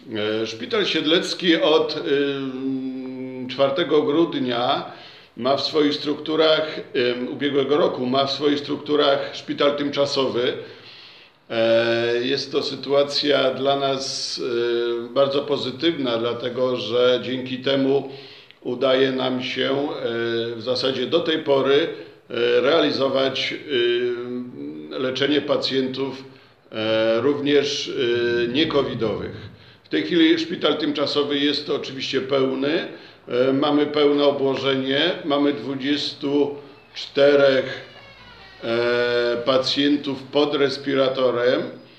Szpital Siedlecki od 4 grudnia ma w swoich strukturach, ubiegłego roku ma w swoich strukturach szpital tymczasowy. Jest to sytuacja dla nas bardzo pozytywna, dlatego że dzięki temu udaje nam się w zasadzie do tej pory realizować leczenie pacjentów również nie-covidowych. W tej chwili szpital tymczasowy jest oczywiście pełny, mamy pełne obłożenie, mamy 24 pacjentów pod respiratorem,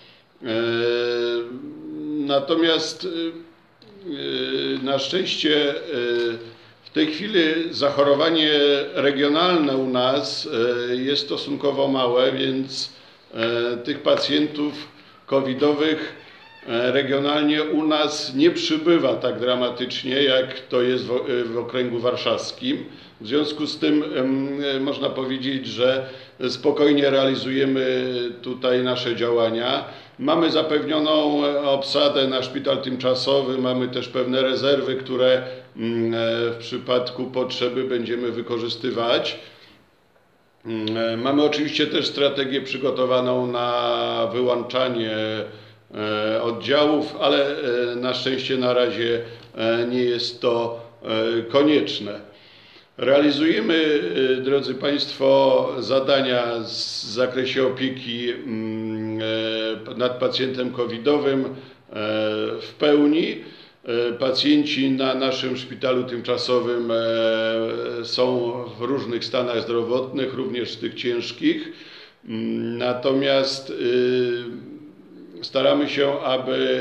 natomiast na szczęście w tej chwili zachorowanie regionalne u nas jest stosunkowo małe, więc tych pacjentów covidowych regionalnie u nas nie przybywa tak dramatycznie, jak to jest w okręgu warszawskim. W związku z tym można powiedzieć, że spokojnie realizujemy tutaj nasze działania. Mamy zapewnioną obsadę na szpital tymczasowy, mamy też pewne rezerwy, które w przypadku potrzeby będziemy wykorzystywać. Mamy oczywiście też strategię przygotowaną na wyłączanie oddziałów, ale na szczęście na razie nie jest to konieczne. Realizujemy, drodzy Państwo, zadania w zakresie opieki nad pacjentem covidowym w pełni. Pacjenci na naszym szpitalu tymczasowym są w różnych stanach zdrowotnych, również tych ciężkich. Natomiast staramy się, aby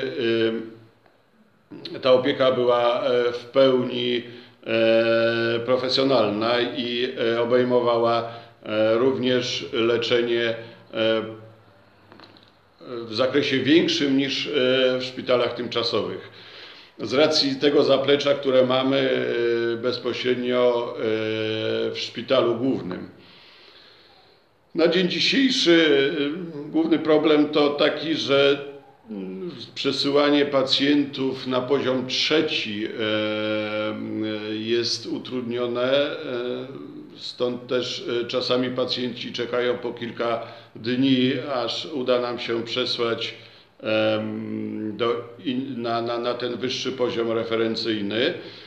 ta opieka była w pełni profesjonalna i obejmowała również leczenie w zakresie większym niż w szpitalach tymczasowych. Z racji tego zaplecza, które mamy bezpośrednio w szpitalu głównym. Na dzień dzisiejszy główny problem to taki, że przesyłanie pacjentów na poziom trzeci jest utrudnione, stąd też czasami pacjenci czekają po kilka dni, aż uda nam się przesłać na ten wyższy poziom referencyjny.